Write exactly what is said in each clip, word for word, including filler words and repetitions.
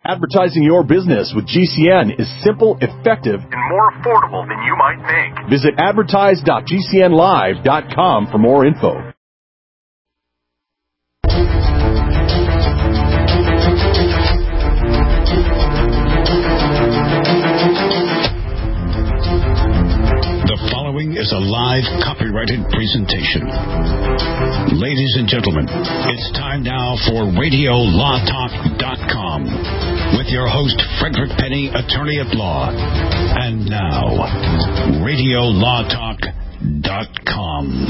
Advertising your business with G C N is simple, effective, and more affordable than you might think. Visit advertise dot g c n live dot com for more info. The following is a live copyrighted presentation. Ladies and gentlemen, it's time now for radio law talk dot com with your host, Frederick Penny, attorney at law. And now, radio law talk dot com.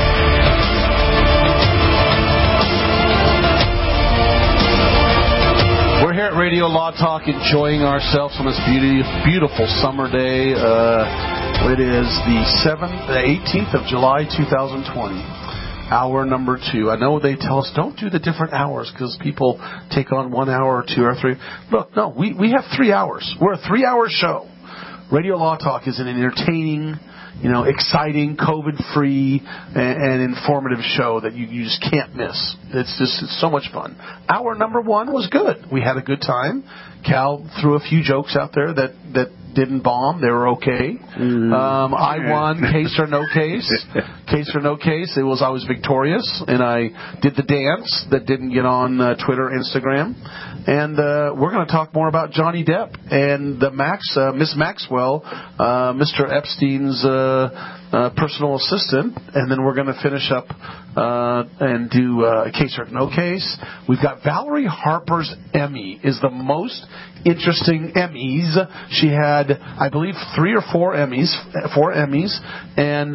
We're here at Radio Law Talk enjoying ourselves on this beauty, beautiful summer day. Uh, it is the seventh, the eighteenth of July, two thousand twenty. Hour number two. I know they tell us don't do the different hours because people take on one hour or two or three. Look, no, we, we have three hours. We're a three-hour show. Radio Law Talk is an entertaining, you know, exciting, COVID-free, and, and informative show that you, you just can't miss. It's just it's so much fun. Hour number one was good. We had a good time. Cal threw a few jokes out there that, that didn't bomb. They were okay. Mm. Um, I won case or no case. Case or no case. It was I was victorious, and I did the dance that didn't get on uh, Twitter, Instagram. And uh, we're going to talk more about Johnny Depp and the Max, uh, Miss Maxwell, uh, Mister Epstein's uh, uh, personal assistant, and then we're going to finish up uh, and do uh, a case or no case. We've got Valerie Harper's Emmy is the most interesting Emmys. She had, I believe, three or four Emmys, four Emmys, and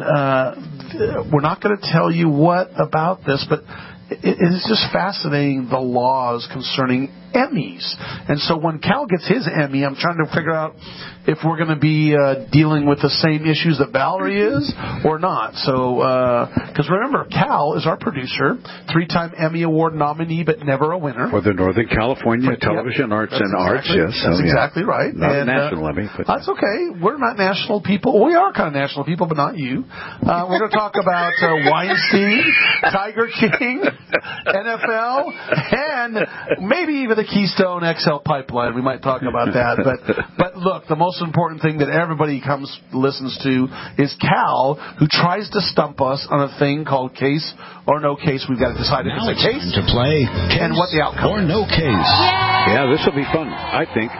uh, we're not going to tell you what about this, but it is just fascinating, the laws concerning Emmys. And so when Cal gets his Emmy, I'm trying to figure out if we're going to be uh, dealing with the same issues that Valerie is or not. So, because uh, remember, Cal is our producer, three-time Emmy Award nominee, but never a winner. For the Northern California For, Television yeah, Arts and exactly, Arts, yes. That's so, yeah. exactly right. Not and, a national uh, Emmy. But that's okay. We're not national people. We are kind of national people, but not you. Uh, we're going to talk about uh, Weinstein, Tiger King, N F L, and maybe even the Keystone X L pipeline. We might talk about that. But but look, the most important thing that everybody comes listens to is Cal, who tries to stump us on a thing called case or no case. We've got to decide if now it's a case to play case and what the outcome or is. no case. Yeah, this will be fun. I think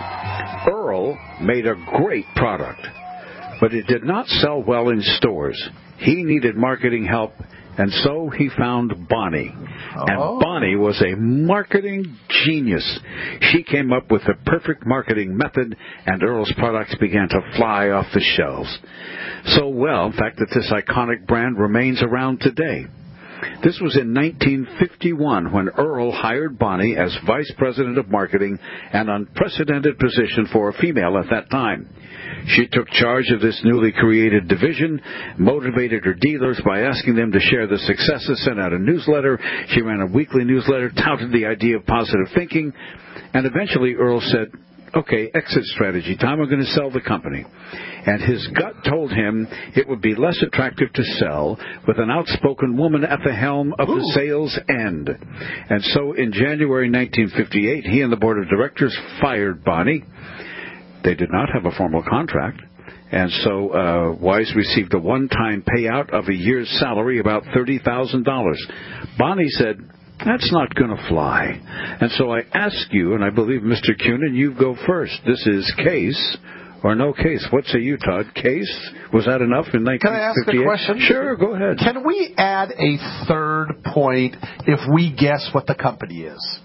Earl made a great product, but it did not sell well in stores. He needed marketing help, and so he found Bonnie. Oh. And Bonnie was a marketing genius. She came up with the perfect marketing method, and Earl's products began to fly off the shelves. So well, in fact, that this iconic brand remains around today. This was in nineteen fifty-one when Earl hired Bonnie as Vice President of Marketing, an unprecedented position for a female at that time. She took charge of this newly created division, motivated her dealers by asking them to share the successes, sent out a newsletter. She ran a weekly newsletter, touted the idea of positive thinking, and eventually Earl said, okay, exit strategy time, I'm going to sell the company. And his gut told him it would be less attractive to sell with an outspoken woman at the helm of Ooh. the sales end. And so in January nineteen fifty-eight, he and the board of directors fired Bonnie. They did not have a formal contract. And so uh, Wise received a one-time payout of a year's salary, about thirty thousand dollars. Bonnie said, that's not going to fly. And so I ask you, and I believe Mister Cunin, you go first. This is case or no case. What say you, Todd? Case? Was that enough in nineteen fifty-eight? Can I ask a question? Sure, go ahead. Can we add a third point if we guess what the company is?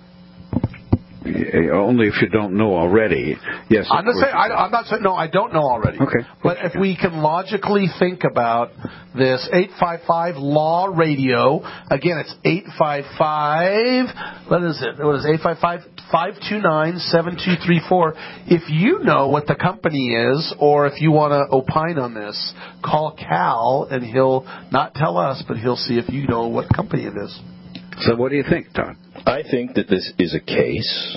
Only if you don't know already. Yes. I'm not saying. I, I'm not saying. No, I don't know already. Okay. But if we can logically think about this, eight five five Law Radio. Again, it's eight five five. What is it? What is it? eight five five, five two nine, seven two three four. If you know what the company is, or if you want to opine on this, call Cal, and he'll not tell us, but he'll see if you know what company it is. So, what do you think, Todd? I think that this is a case,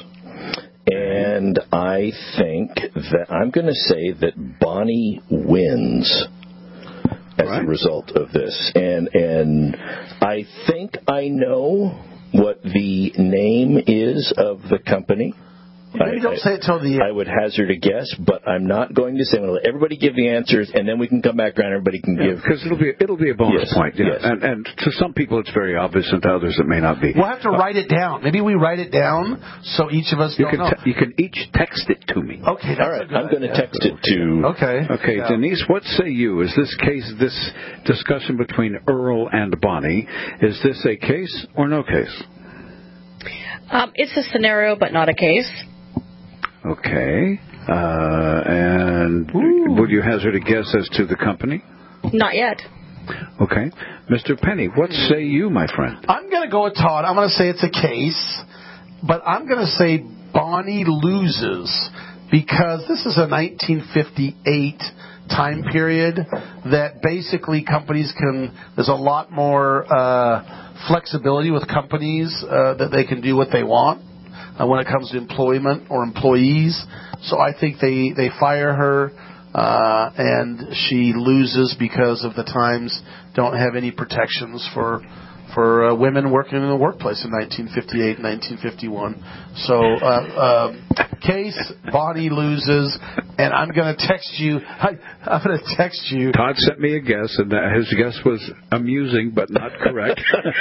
and I think that I'm going to say that Bonnie wins as right. a result of this. And and I think I know what the name is of the company. Maybe I, don't I, say it till the end. I would hazard a guess, but I'm not going to say. I'm going to let everybody give the answers, and then we can come back around. Everybody can yeah, give because it'll be it'll be a bonus yes, point. Yeah. Yes. And and to some people it's very obvious, and to others it may not be. We'll have to write it down. Maybe we write it down so each of us you don't can know. Te- you can each text it to me. Okay, that's all right. a good I'm going to idea. text it to. Okay. Okay, yeah. Denise, what say you? Is this case, this discussion between Earl and Bonnie, is this a case or no case? Um, it's a scenario, but not a case. Okay. Uh, and Ooh. Would you hazard a guess as to the company? Not yet. Okay. Mister Penny, what say you, my friend? I'm going to go with Todd. I'm going to say it's a case, but I'm going to say Bonnie loses because this is a nineteen fifty-eight time period that basically companies can, there's a lot more uh, flexibility with companies uh, that they can do what they want uh, when it comes to employment or employees. So I think they, they fire her uh, and she loses because of the times don't have any protections for for uh, women working in the workplace in nineteen fifty-eight, nineteen fifty-one. So, uh, uh, case, Bonnie loses, and I'm going to text you. I, I'm going to text you. Todd sent me a guess, and his guess was amusing but not correct.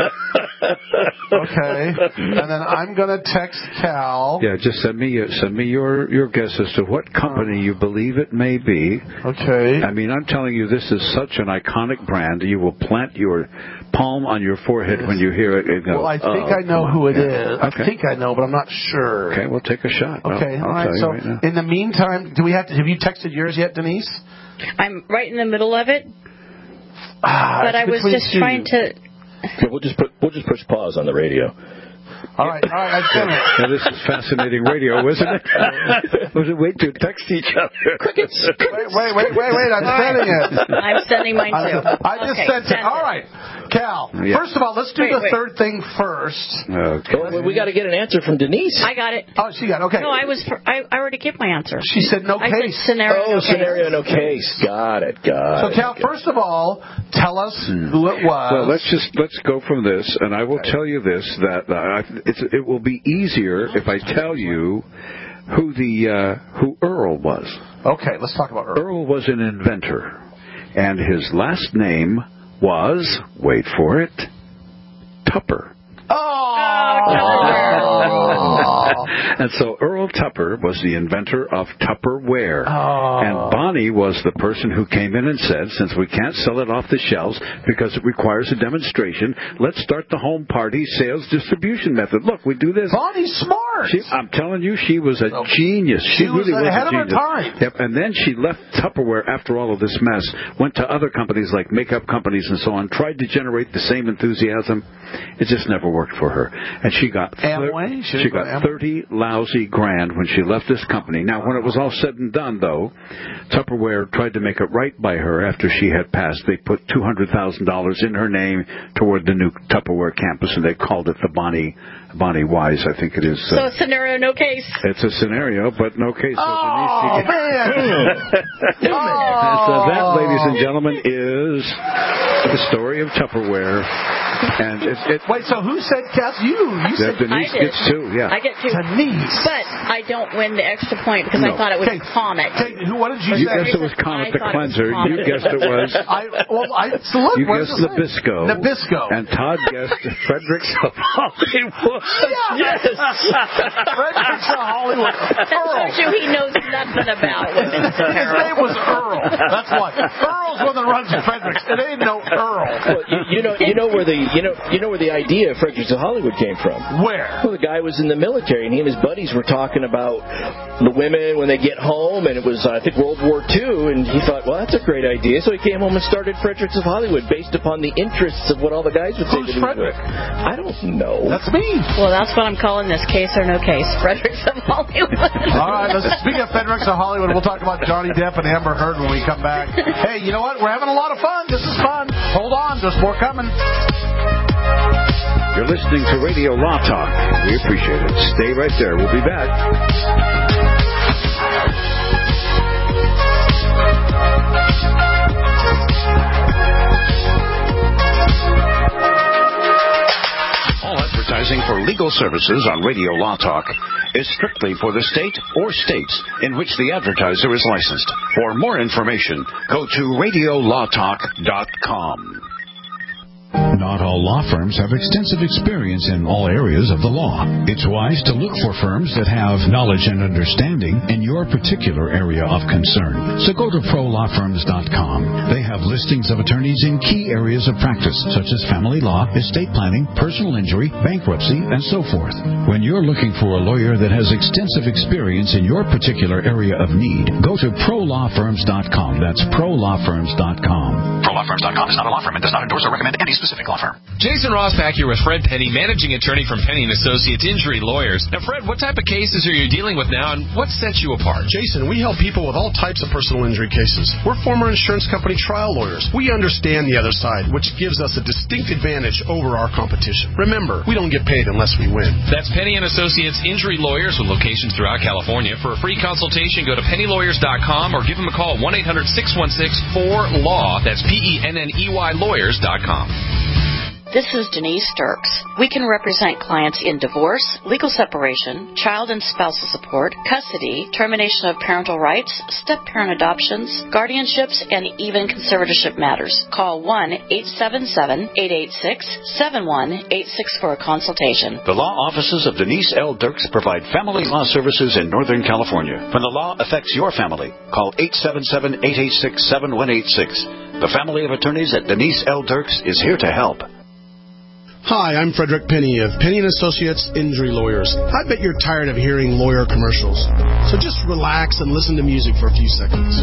Okay, and then I'm going to text Cal. Yeah, just send me send me your, your guess as to what company you believe it may be. Okay. I mean, I'm telling you, this is such an iconic brand. You will plant your palm on your forehead when you hear it. And go, well, I think oh, I know who it yeah. is. Okay. I think I know, but I'm not sure. Okay, we'll take a shot. Okay, I'll, all I'll right. So, right now. in the meantime, do we have to? Have you texted yours yet, Denise? I'm right in the middle of it, ah, but I was just two. trying to. Okay, we'll just put, we'll just push pause on the radio. All right, all right, I've done it. Now, this is fascinating radio, isn't it? Was it wait to text each other? Crickets. Wait, wait, wait, wait, wait! I'm sending it. I'm sending mine too. I just okay, sent it. send All right, Cal. Yeah. First of all, let's do Wait, the wait. third thing first. Okay. Well, we got to get an answer from Denise. I got it. Oh, she got it. Okay. No, I was. I, I already gave my answer. She said no I case. said scenario. Oh, no case. scenario, no case. Got it. Got So, it. Cal, Okay. first of all, tell us Hmm. who it was. Well, let's just let's go from this, and I will Okay. tell you this: that uh, it's, it will be easier if I tell you who the uh, who Earl was. Okay, let's talk about Earl. Earl was an inventor, and his last name was, wait for it, Tupper. Oh! And so Earl Tupper was the inventor of Tupperware. Oh. And Bonnie was the person who came in and said, since we can't sell it off the shelves because it requires a demonstration, let's start the home party sales distribution method. Look, we do this. Bonnie's smart. She, I'm telling you, she was a So, genius. she was really was ahead a of her genius. time. Yep. And then she left Tupperware after all of this mess, went to other companies like makeup companies and so on, tried to generate the same enthusiasm. It just never worked for her. And she got Amway? She she didn't go got to Amway? thirty lousy grand when she left this company. Now, when it was all said and done, though, Tupperware tried to make it right by her after she had passed. They put two hundred thousand dollars in her name toward the new Tupperware campus, and they called it the Bonnie Bonnie Wise, I think it is. So Uh, scenario, no case. it's a scenario, but no case. So Oh, Denise, man. and so that, ladies and gentlemen, is the story of Tupperware. And it, it, Wait, so who said, Cass? You. You that said Denise I did. gets two, yeah. I get two. Denise. But I don't win the extra point because No. I thought it was Okay. Comet. Okay, who, what did you, You say? guessed it was I Comet the thought it was Cleanser. Comet. You guessed it was. I, well, I, so look, You what guessed does it say? Nabisco. Nabisco. And Todd guessed Fredericks of Hollywood. Yes! Fredericks of Hollywood. That Earl. shows you he knows nothing about women's His apparel. name was Earl. That's why. Earl's one that runs Fredericks. It ain't no Earl. Well, you, you know, you know where the you know you know where the idea of Fredericks of Hollywood came from. Where? Well, the guy was in the military, and he and his buddies were talking about the women when they get home, and it was, I think, World War Two, and he thought, well, that's a great idea. So he came home and started Fredericks of Hollywood based upon the interests of what all the guys would say. Who's to these Frederick? women. I don't know. That's me. Well, that's what I'm calling this, case or no case. Fredericks of Hollywood. All right, let's speak of Fredericks of Hollywood. We'll talk about Johnny Depp and Amber Heard when we come back. Hey, you know what? We're having a lot of fun. This is fun. Hold on. There's more coming. You're listening to Radio Law Talk. We appreciate it. Stay right there. We'll be back. All advertising for legal services on Radio Law Talk is strictly for the state or states in which the advertiser is licensed. For more information, go to radio law talk dot com. Not all law firms have extensive experience in all areas of the law. It's wise to look for firms that have knowledge and understanding in your particular area of concern. So go to pro law firms dot com. They have listings of attorneys in key areas of practice, such as family law, estate planning, personal injury, bankruptcy, and so forth. When you're looking for a lawyer that has extensive experience in your particular area of need, go to pro law firms dot com. That's pro law firms dot com. pro law firms dot com is not a law firm and does not endorse or recommend any specific law firm. Jason Rosbach here with Fred Penny, managing attorney from Penny and Associates Injury Lawyers. Now, Fred, what type of cases are you dealing with now, and what sets you apart? Jason, we help people with all types of personal injury cases. We're former insurance company trial lawyers. We understand the other side, which gives us a distinct advantage over our competition. Remember, we don't get paid unless we win. That's Penny and Associates Injury Lawyers with locations throughout California. For a free consultation, go to penny lawyers dot com or give them a call, one eight hundred six one six four L A W. That's P E N N E Y lawyers dot com. This is Denise Dirks. We can represent clients in divorce, legal separation, child and spousal support, custody, termination of parental rights, step-parent adoptions, guardianships, and even conservatorship matters. Call one eight seven seven, eight eight six, seven one eight six for a consultation. The law offices of Denise L. Dirks provide family law services in Northern California. When the law affects your family, call eight seven seven, eight eight six, seven one eight six. The family of attorneys at Denise L. Dirks is here to help. Hi, I'm Frederick Penny of Penny and Associates Injury Lawyers. I bet you're tired of hearing lawyer commercials. So just relax and listen to music for a few seconds.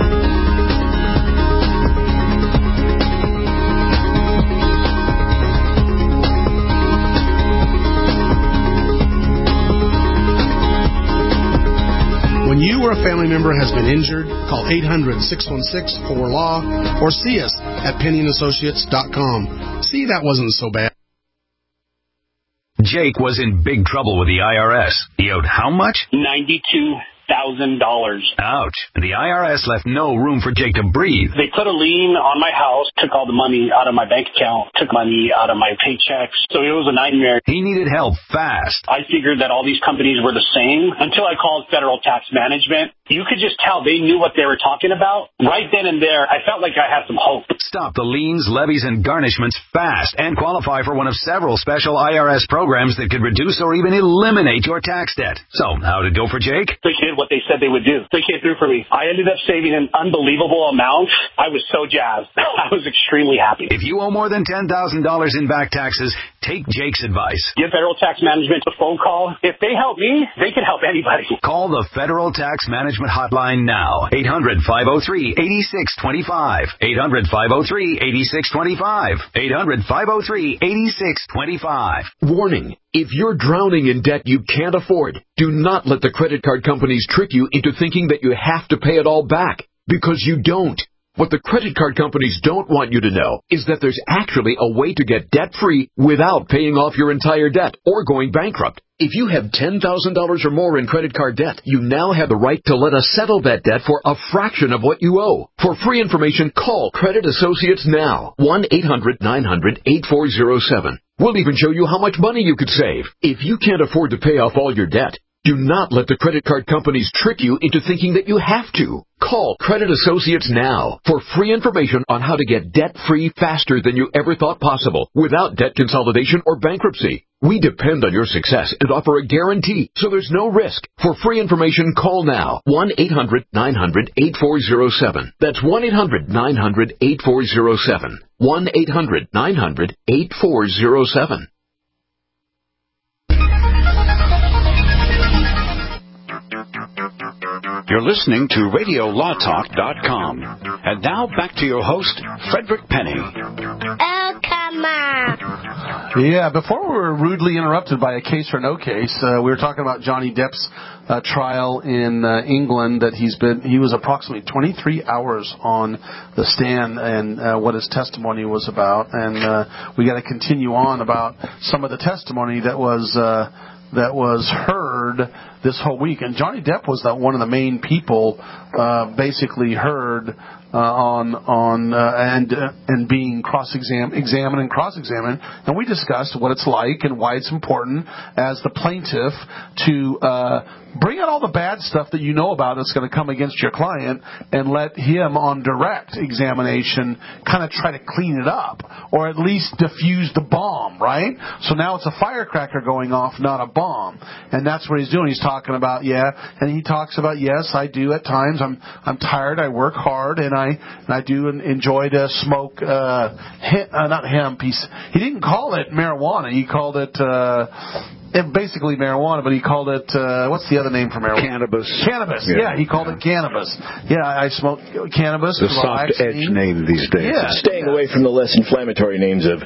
When you or a family member has been injured, call eight hundred, six one six, four L A W or see us at penny and associates dot com. See, that wasn't so bad. Jake was in big trouble with the I R S. He owed how much? ninety-two thousand dollars. Ouch. The I R S left no room for Jake to breathe. They put a lien on my house, took all the money out of my bank account, took money out of my paychecks. So it was a nightmare. He needed help fast. I figured that all these companies were the same until I called Federal Tax Management. You could just tell they knew what they were talking about. Right then and there, I felt like I had some hope. Stop the liens, levies, and garnishments fast and qualify for one of several special I R S programs that could reduce or even eliminate your tax debt. So, how'd it go for Jake? They did what they said they would do. They came through for me. I ended up saving an unbelievable amount. I was so jazzed. I was extremely happy. If you owe more than ten thousand dollars in back taxes, take Jake's advice. Give Federal Tax Management a phone call. If they help me, they can help anybody. Call the Federal Tax Management Hotline now. eight hundred, five oh three, eight six two five. eight hundred, five oh three, eight six two five. eight hundred, five oh three, eight six two five. Warning. If you're drowning in debt you can't afford, do not let the credit card companies trick you into thinking that you have to pay it all back, because you don't. What the credit card companies don't want you to know is that there's actually a way to get debt-free without paying off your entire debt or going bankrupt. If you have ten thousand dollars or more in credit card debt, you now have the right to let us settle that debt for a fraction of what you owe. For free information, call Credit Associates now. one eight hundred, nine hundred, eight four oh seven. We'll even show you how much money you could save. If you can't afford to pay off all your debt, do not let the credit card companies trick you into thinking that you have to. Call Credit Associates now for free information on how to get debt-free faster than you ever thought possible without debt consolidation or bankruptcy. We depend on your success and offer a guarantee, so there's no risk. For free information, call now. one eight hundred, nine hundred, eight four oh seven. That's one eight hundred, nine hundred, eight four oh seven. one eight hundred, nine hundred, eight four oh seven. You're listening to radio law talk dot com. And now back to your host, Frederick Penny. Oh, come on. Yeah, before we were rudely interrupted by a case or no case, uh, we were talking about Johnny Depp's uh, trial in uh, England. That he's been, he was approximately twenty-three hours on the stand, and uh, what his testimony was about. And uh, we got to continue on about some of the testimony that was uh, that was heard this whole week. And Johnny Depp was the, one of the main people uh, basically heard uh, on on uh, and uh, and being cross examined examined and cross examined. And we discussed what it's like and why it's important as the plaintiff to uh, bring out all the bad stuff that you know about that's going to come against your client and let him on direct examination kind of try to clean it up or at least diffuse the bomb, right? So now it's a firecracker going off, not a bomb. And that's what he's doing. He's talking about, yeah, and he talks about, yes, I do at times. I'm I'm tired. I work hard, and I and I do enjoy to smoke, uh, he, uh, not hemp. He's, he didn't call it marijuana. He called it... Uh, And basically marijuana, but he called it, uh, what's the other name for marijuana? Cannabis. Cannabis, yeah, yeah he called yeah. it cannabis. Yeah, I smoke cannabis. The soft edge name these days. Yeah. Staying yeah. away from the less inflammatory names of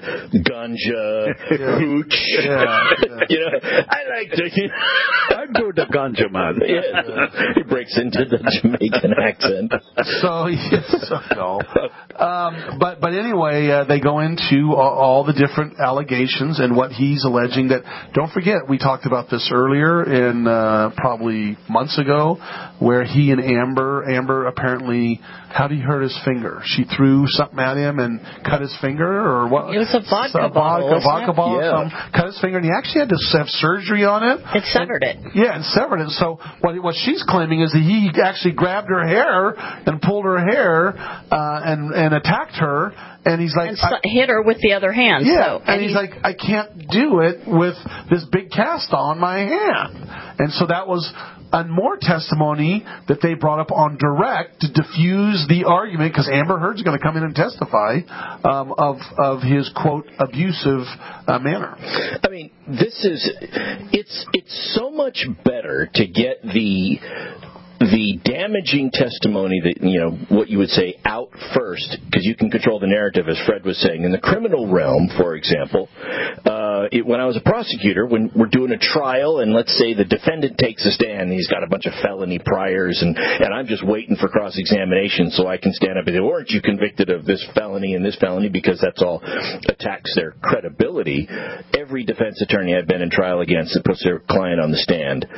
ganja, yeah. hooch. Yeah. Yeah. You know, I like to... I do the ganja, man. Yeah. He breaks into the Jamaican accent. So, yes, so no. Um, but, but anyway, uh, they go into all, all the different allegations and what he's alleging that, don't forget, we talked about this earlier in uh, probably months ago, where he and Amber, Amber apparently, how did he hurt his finger? She threw something at him and cut his finger, or what? It was a vodka a bottle, vodka, vodka it? bottle, yeah. or something. Cut his finger, and he actually had to have surgery on it. It severed and, it. Yeah, and severed it. So what what she's claiming is that he actually grabbed her hair and pulled her hair uh, and and attacked her. And he's like, and so, hit her with the other hand. Yeah, so, and, and he's, he's like, I can't do it with this big cast on my hand. And so that was and more testimony that they brought up on direct to diffuse the argument, because Amber Heard's going to come in and testify um, of of his quote abusive uh, manner. I mean, this is it's it's so much better to get the. the damaging testimony that, you know, what you would say out first, because you can control the narrative, as Fred was saying. In the criminal realm, for example, uh, it, when I was a prosecutor, when we're doing a trial, and let's say the defendant takes a stand, he's got a bunch of felony priors, and, and I'm just waiting for cross-examination so I can stand up and say, weren't you convicted of this felony and this felony, because that's all attacks their credibility. Every defense attorney I've been in trial against that puts their client on the stand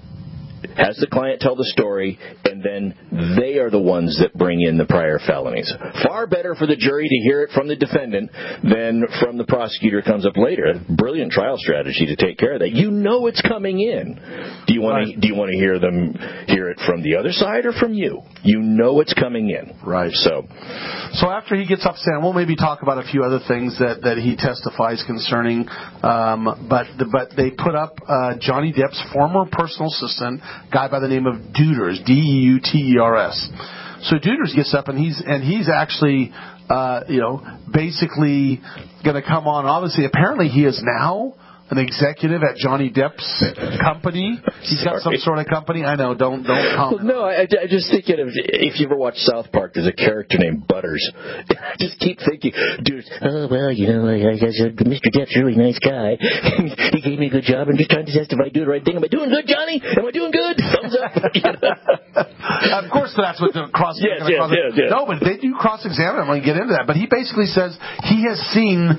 has the client tell the story, and then they are the ones that bring in the prior felonies. Far better for the jury to hear it from the defendant than from the prosecutor comes up later. Brilliant trial strategy to take care of that. You know it's coming in. Do you want to do you want to hear them hear it from the other side or from you? You know it's coming in. Right. So so after he gets upset, we'll maybe talk about a few other things that, that he testifies concerning. Um, but but they put up uh, Johnny Depp's former personal assistant, guy by the name of Duders, D E U T E R S. So Duders gets up and he's and he's actually uh, you know basically going to come on. Obviously, apparently he is now an executive at Johnny Depp's company. He's got some sort of company. I know. Don't don't comment. Well, no, I, I just thinking of, if you ever watch South Park, there's a character named Butters. I just keep thinking, dude, oh well, you know, I guess Mister Depp's a really nice guy. He gave me a good job. I'm just trying to test if I do the right thing. Am I doing good, Johnny? Am I doing good? Thumbs up. Of course, that's what the cross. Yes, yes, cross yes, yes. No, but they do cross-examine him. I'm going to get into that. But he basically says he has seen,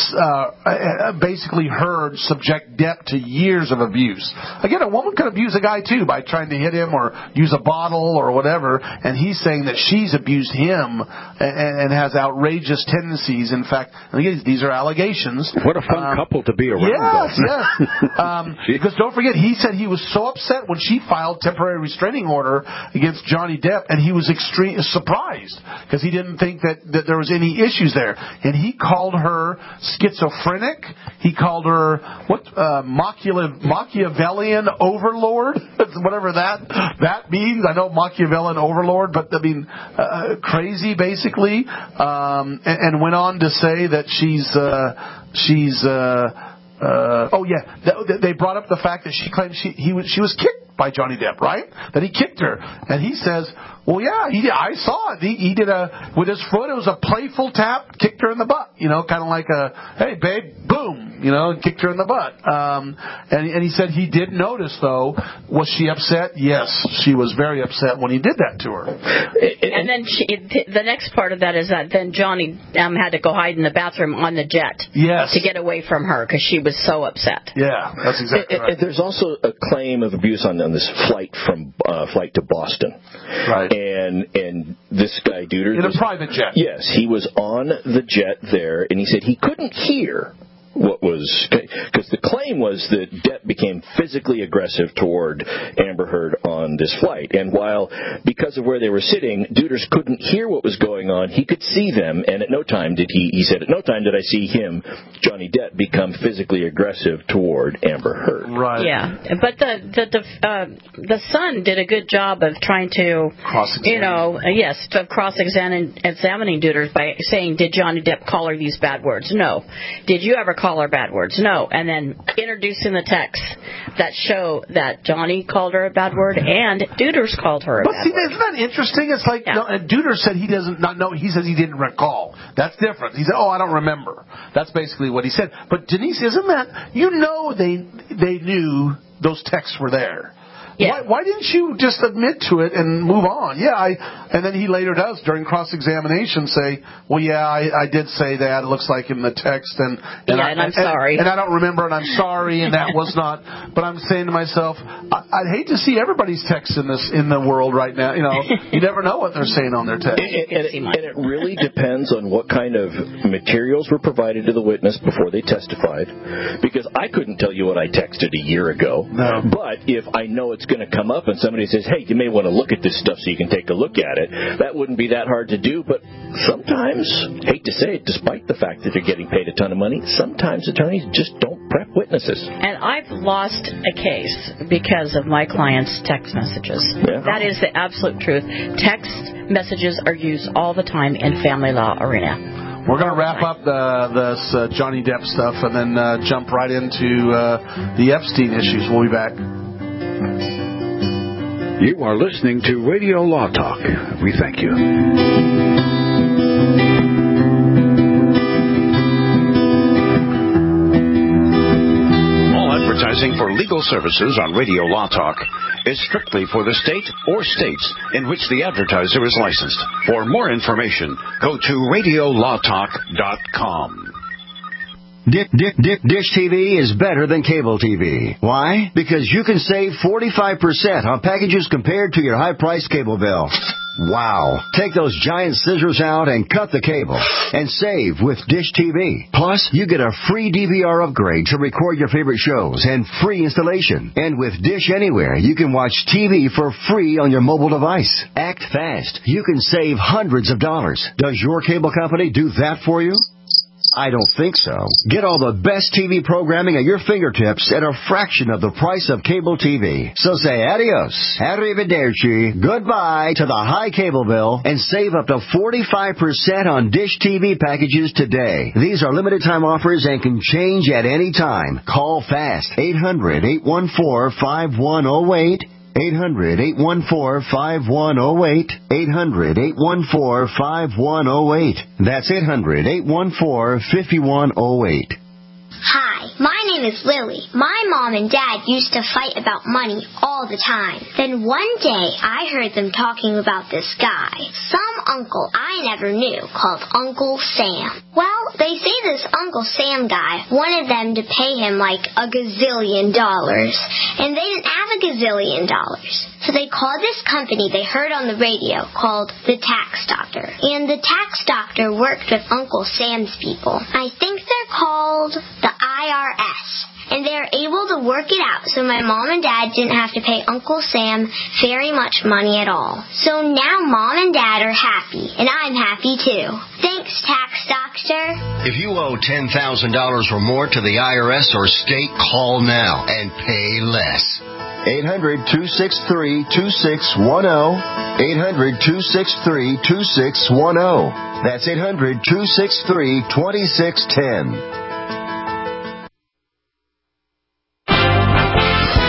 uh, basically heard subject Depp to years of abuse. Again, a woman could abuse a guy too by trying to hit him or use a bottle or whatever, and he's saying that she's abused him and, and has outrageous tendencies. In fact, again, these are allegations. What a fun um, couple to be around. Yes, yes. Um, because don't forget, he said he was so upset when she filed temporary restraining order against Johnny Depp, and he was extreme surprised because he didn't think that, that there was any issues there. And he called her schizophrenic. He called her what uh, Machiavellian, Machiavellian overlord, whatever that that means. I know Machiavellian overlord, but I mean uh, crazy basically. Um, and, and went on to say that she's uh, she's. Uh, Uh, oh yeah, they brought up the fact that she claimed she he was, she was kicked by Johnny Depp, right? That he kicked her, and he says, Well, yeah, he did. I saw it. He, he did a, with his foot, it was a playful tap, kicked her in the butt, you know, kind of like a, hey, babe, boom, you know, kicked her in the butt. Um, and, and he said he did notice, though, was she upset? Yes, she was very upset when he did that to her. And then she, the next part of that is that then Johnny um, had to go hide in the bathroom on the jet. Yes. To get away from her because she was so upset. Yeah, that's exactly and, right. And there's also a claim of abuse on, on this flight from uh, flight to Boston. Right. And and this guy, Duder... In was, a private jet. Yes, he was on the jet there, and he said he couldn't hear what was... Because the claim was that Depp became physically aggressive toward Amber Heard on this flight. And while, because of where they were sitting, Duders couldn't hear what was going on, he could see them, and at no time did he... He said, at no time did I see him, Johnny Depp, become physically aggressive toward Amber Heard. Right. Yeah, but the the the, uh, the son did a good job of trying to, you know, uh, yes, to cross-examining examining Duders by saying, did Johnny Depp call her these bad words? No. Did you ever call her bad words? No. And then introducing the texts that show that Johnny called her a bad word and Duders called her a but bad see, word. isn't that interesting? It's like, yeah. no, Duders said he doesn't not know. He says he didn't recall. That's different. He said, oh, I don't remember. That's basically what he said. But Denise, isn't that, you know they they knew those texts were there. Yeah. Why, why didn't you just admit to it and move on? Yeah, I, and then he later does, during cross-examination, say, well, yeah, I, I did say that. It looks like in the text. And, and yeah, I, and I'm and, sorry. And I don't remember, and I'm sorry, and that was not. But I'm saying to myself, I, I'd hate to see everybody's texts in this in the world right now. You know, you never know what they're saying on their text. And, and, and, and it really depends on what kind of materials were provided to the witness before they testified. Because I couldn't tell you what I texted a year ago. No. But if I know it's going to come up and somebody says, hey, you may want to look at this stuff so you can take a look at it, that wouldn't be that hard to do. But sometimes, hate to say it, despite the fact that they're getting paid a ton of money, sometimes attorneys just don't prep witnesses. And I've lost a case because of my clients' text messages. Yeah. That is the absolute truth. Text messages are used all the time in family law arena. We're going to wrap up the, this uh, Johnny Depp stuff and then uh, jump right into uh, the Epstein issues. We'll be back. You are listening to Radio Law Talk. We thank you. All advertising for legal services on Radio Law Talk is strictly for the state or states in which the advertiser is licensed. For more information, go to radio law talk dot com. Dick, Dick, Dick, Dish T V is better than cable T V. Why? Because you can save forty-five percent on packages compared to your high-priced cable bill. Wow. Take those giant scissors out and cut the cable and save with Dish T V. Plus, you get a free D V R upgrade to record your favorite shows and free installation. And with Dish Anywhere, you can watch T V for free on your mobile device. Act fast. You can save hundreds of dollars. Does your cable company do that for you? I don't think so. Get all the best T V programming at your fingertips at a fraction of the price of cable T V. So say adios, arrivederci, goodbye to the high cable bill and save up to forty-five percent on Dish T V packages today. These are limited time offers and can change at any time. Call fast. eight hundred, eight one four, five one zero eight. eight hundred, eight one four, five one zero eight. eight hundred, eight one four, five one zero eight. That's eight hundred, eight one four, five one zero eight. Hi, my name is Lily. My mom and dad used to fight about money all the time. Then one day, I heard them talking about this guy, some uncle I never knew, called Uncle Sam. Well, they say this Uncle Sam guy wanted them to pay him like a gazillion dollars, and they didn't have a gazillion dollars. So they called this company they heard on the radio called the Tax Doctor. And the Tax Doctor worked with Uncle Sam's people. I think they're called the I R S. And they were able to work it out so my mom and dad didn't have to pay Uncle Sam very much money at all. So now mom and dad are happy, and I'm happy too. Thanks, Tax Doctor. If you owe ten thousand dollars or more to the I R S or state, call now and pay less. eight hundred, two six three, two six one zero. eight hundred, two six three, two six one zero. That's eight hundred, two six three, two six one zero. You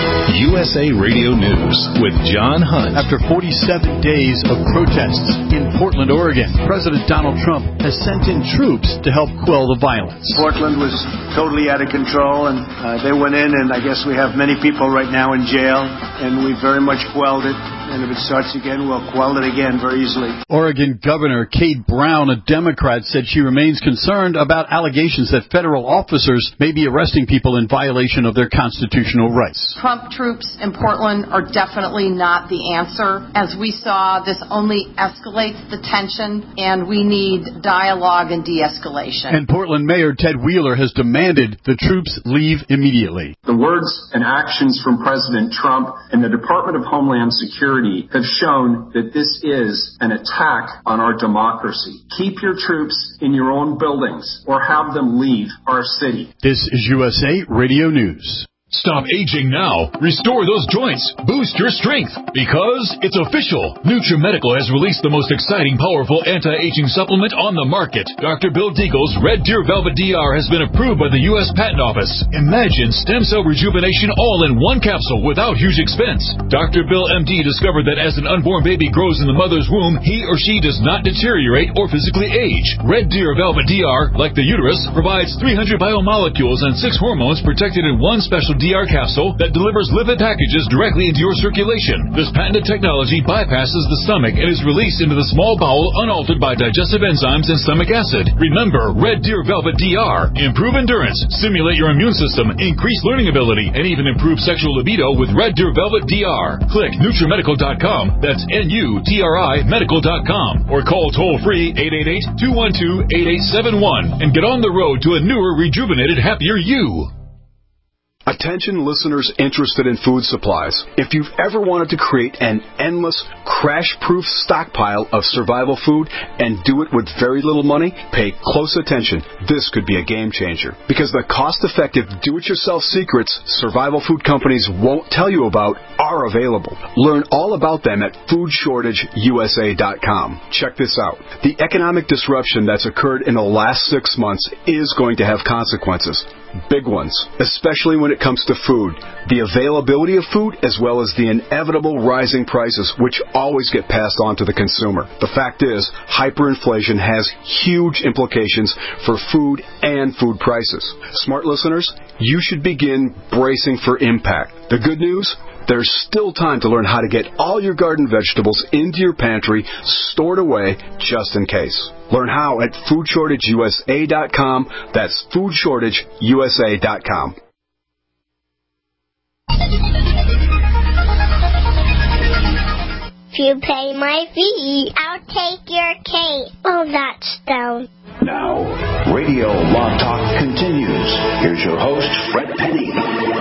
U S A Radio News with John Hunt. After forty-seven days of protests in Portland, Oregon, President Donald Trump has sent in troops to help quell the violence. Portland was totally out of control, and uh, they went in, and I guess we have many people right now in jail, and we very much quelled it. And if it starts again, we'll quell it again very easily. Oregon Governor Kate Brown, a Democrat, said she remains concerned about allegations that federal officers may be arresting people in violation of their constitutional rights. Trump troops in Portland are definitely not the answer. As we saw, this only escalates the tension, and we need dialogue and de-escalation. And Portland Mayor Ted Wheeler has demanded the troops leave immediately. The words and actions from President Trump and the Department of Homeland Security have shown that this is an attack on our democracy. Keep your troops in your own buildings or have them leave our city. This is U S A Radio News. Stop aging now. Restore those joints. Boost your strength. Because it's official. NutriMedical has released the most exciting, powerful anti-aging supplement on the market. Doctor Bill Deagle's Red Deer Velvet D R has been approved by the U S Patent Office. Imagine stem cell rejuvenation all in one capsule without huge expense. Doctor Bill M D discovered that as an unborn baby grows in the mother's womb, he or she does not deteriorate or physically age. Red Deer Velvet D R, like the uterus, provides three hundred biomolecules and six hormones protected in one special D R capsule that delivers lipid packages directly into your circulation. This patented technology bypasses the stomach and is released into the small bowel unaltered by digestive enzymes and stomach acid. Remember, Red Deer Velvet D R. Improve endurance, stimulate your immune system, increase learning ability, and even improve sexual libido with Red Deer Velvet D R. Click NutriMedical dot com. That's N U T R I medical dot com. Or call toll-free eight eight eight, two one two, eight eight seven one and get on the road to a newer, rejuvenated, happier you. Attention listeners interested in food supplies. If you've ever wanted to create an endless, crash-proof stockpile of survival food and do it with very little money, pay close attention. This could be a game changer. Because the cost-effective, do-it-yourself secrets survival food companies won't tell you about are available. Learn all about them at food shortage U S A dot com. Check this out. The economic disruption that's occurred in the last six months is going to have consequences. Big ones, especially when it comes to food. The availability of food as well as the inevitable rising prices, which always get passed on to the consumer. The fact is, hyperinflation has huge implications for food and food prices. Smart listeners, you should begin bracing for impact. The good news? There's still time to learn how to get all your garden vegetables into your pantry, stored away, just in case. Learn how at food shortage U S A dot com. That's food shortage U S A dot com. If you pay my fee, I'll take your cake. Oh, that's down. Now, Radio Law Talk continues. Here's your host, Fred Penny.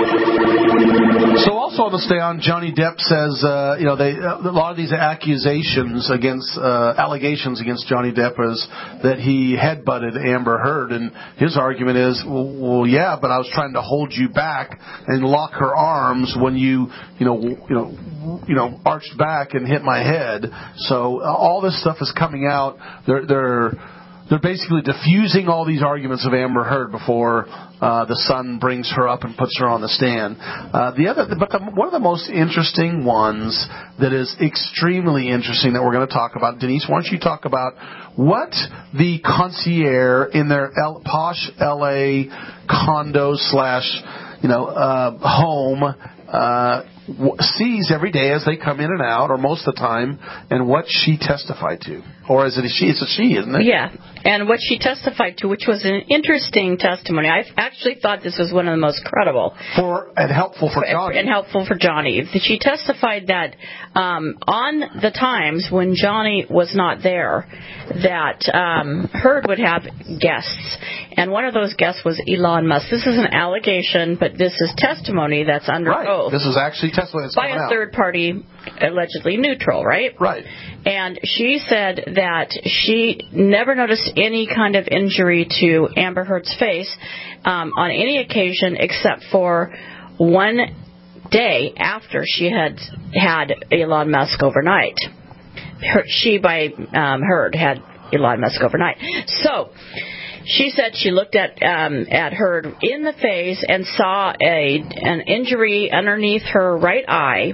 So also on the stay on, Johnny Depp says, uh, you know, they uh, a lot of these accusations against, uh, allegations against Johnny Depp is that he headbutted Amber Heard, and his argument is, well, well, yeah, but I was trying to hold you back and lock her arms when you, you know, you know, you know, arched back and hit my head. So uh, all this stuff is coming out. They're they're They're basically diffusing all these arguments of Amber Heard before uh, the Sun brings her up and puts her on the stand. Uh, the other, but the, one of the most interesting ones that is extremely interesting that we're going to talk about, Denise, why don't you talk about what the concierge in their L, posh L A condo slash, you know, uh, home uh, w- sees every day as they come in and out, or most of the time, and what she testified to. Or is it a she? It's a she, isn't it? Yeah, and what she testified to, which was an interesting testimony. I actually thought this was one of the most credible. For and helpful for Johnny. And helpful for Johnny. She testified that um, on the times when Johnny was not there, that um, Heard would have guests. And one of those guests was Elon Musk. This is an allegation, but this is testimony that's under right. oath. This is actually testimony that's by a out. third party, allegedly neutral, right? Right. And she said that she never noticed any kind of injury to Amber Heard's face um, on any occasion except for one day after she had had Elon Musk overnight. Her, she, by um, Heard, had Elon Musk overnight. So she said she looked at um, at Heard in the face and saw a an injury underneath her right eye,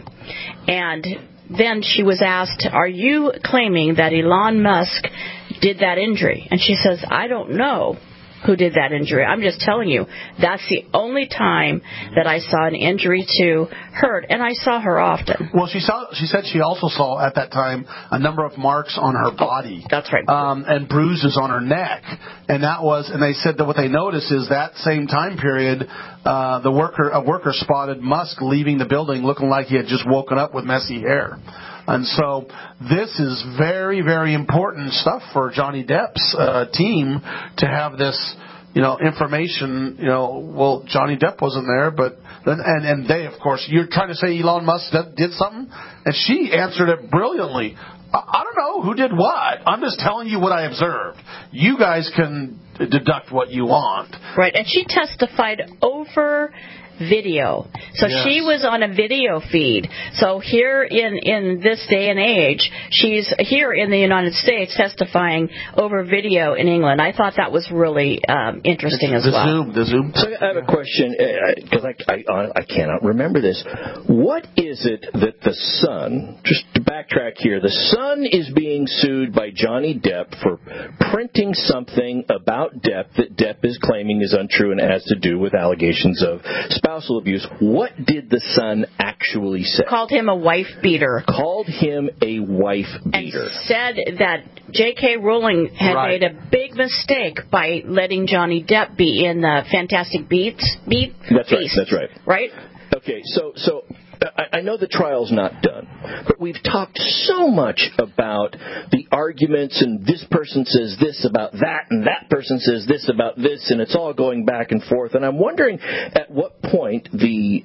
and then she was asked, "Are you claiming that Elon Musk did that injury?" And she says, "I don't know who did that injury. I'm just telling you, that's the only time that I saw an injury to Heard, and I saw her often." Well, she saw. She said she also saw at that time a number of marks on her body. Oh, that's right. Um, and bruises on her neck, and that was. And they said that what they noticed is that same time period, uh, the worker a worker spotted Musk leaving the building looking like he had just woken up with messy hair. And so this is very, very important stuff for Johnny Depp's uh, team to have this, you know, information. You know, well, Johnny Depp wasn't there, but then, and and they, of course, you're trying to say Elon Musk did something, and she answered it brilliantly. I, I don't know who did what. I'm just telling you what I observed. You guys can deduct what you want. Right, and she testified over video. So yes. She was on a video feed. So here in, in this day and age, she's here in the United States testifying over video in England. I thought that was really um, interesting it's as the well. Zoom, the Zoom. So I have a question, because I, I, I cannot remember this. What is it that the Sun, just to backtrack here, the Sun is being sued by Johnny Depp for printing something about Depp that Depp is claiming is untrue and has to do with allegations of spousal abuse. What did the Sun actually say? Called him a wife beater. Called him a wife beater. And said that J K. Rowling had Right. made a big mistake by letting Johnny Depp be in the Fantastic Beasts. Beat, That's right. Beasts, That's right. Right? Okay, so so I, I know the trial's not done, but we've talked so much about the arguments, and this person says this about that, and that person says this about this, and it's all going back and forth. And I'm wondering at what point the